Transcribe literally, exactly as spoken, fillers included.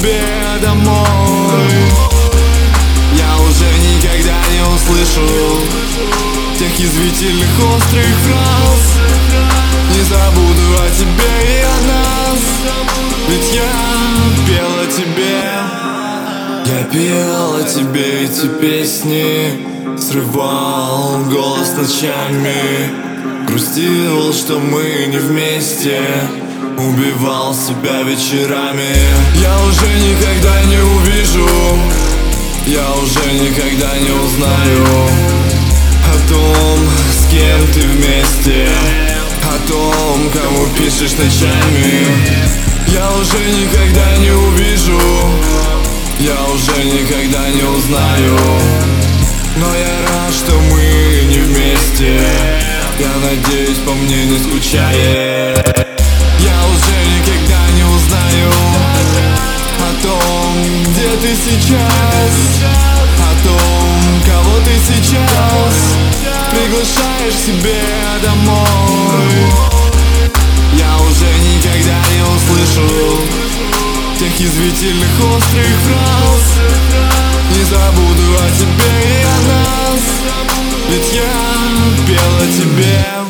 тебе домой. Я уже никогда не услышу тех язвительных острых фраз. Не забуду о тебе и о нас, ведь я пел о тебе. Я пел о тебе эти песни, срывал голос ночами, грустил, что мы не вместе, убивал себя вечерами. Я уже никогда не увижу, я уже никогда не узнаю о том, с кем ты вместе, о том, кому пишешь ночами. Я уже никогда не увижу, я уже никогда не узнаю, но я рад, что мы не вместе. Я надеюсь, по мне не скучая. Я уже никогда не узнаю о том, где ты сейчас, о том, кого ты сейчас приглашаешь себе домой. Я уже никогда не услышу тех язвительных острых фраз. Не забуду о тебе и о нас, ведь я пел о тебе.